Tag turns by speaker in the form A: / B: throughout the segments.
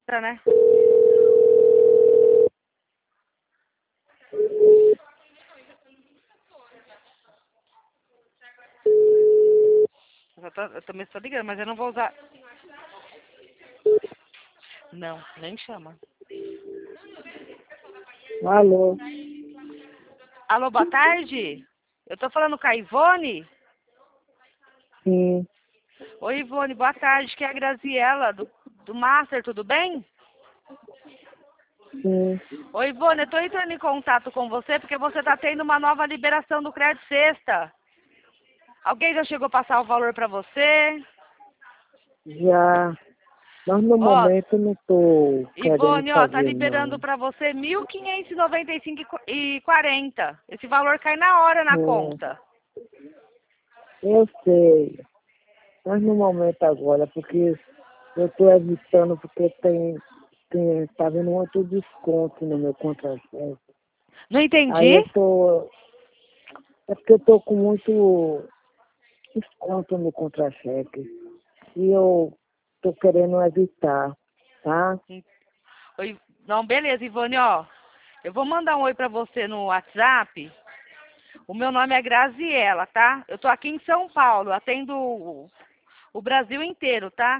A: né? Eu também estou ligando, mas eu não vou usar. Não, nem chama.
B: Alô?
A: Alô, boa tarde? Eu tô falando com a Ivone?
B: Sim,
A: Oi, Ivone, boa tarde. Que é a Graziella, do Master, tudo bem?
B: sim.
A: Oi, Ivone, eu tô entrando em contato com você porque você tá tendo uma nova liberação do Crédito Sexta. Alguém já chegou a passar o valor pra você?
B: Já. Mas no
A: Ó,
B: momento eu não tô querendo
A: Ivone, ó, tá
B: fazer,
A: liberando
B: não.
A: pra você 1.595,40. Esse valor cai na hora na
B: Sim,
A: conta.
B: eu sei. Mas no momento agora, porque eu tô evitando, porque tá vendo muito desconto no meu contra-cheque.
A: Não
B: Aí
A: entendi?
B: eu tô. É porque eu tô com muito desconto no contra-cheque. E eu tô querendo evitar, tá?
A: Oi, não, beleza, Ivone, ó. Eu vou mandar um oi pra você no WhatsApp. O meu nome é Graziella, tá? Eu tô aqui em São Paulo, atendo o Brasil inteiro, tá?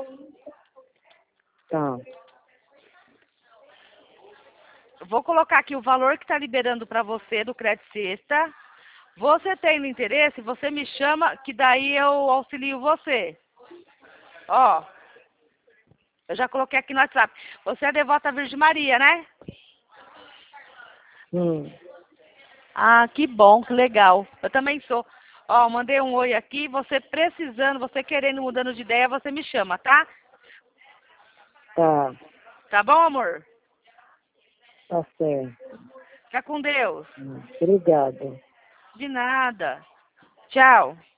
B: Tá.
A: Eu vou colocar aqui o valor que tá liberando pra você do Crédito Sexta. Você tendo interesse, você me chama, que daí eu auxilio você. Ó, eu já coloquei aqui no WhatsApp. Você é devota à Virgem Maria, né?
B: Hum.
A: Ah, que bom, que legal. Eu também sou. Ó, mandei um oi aqui. Você precisando, você querendo, mudando de ideia, você me chama, tá?
B: Tá.
A: Tá bom, amor?
B: Tá certo.
A: Fica com Deus.
B: Obrigada.
A: De nada. Tchau.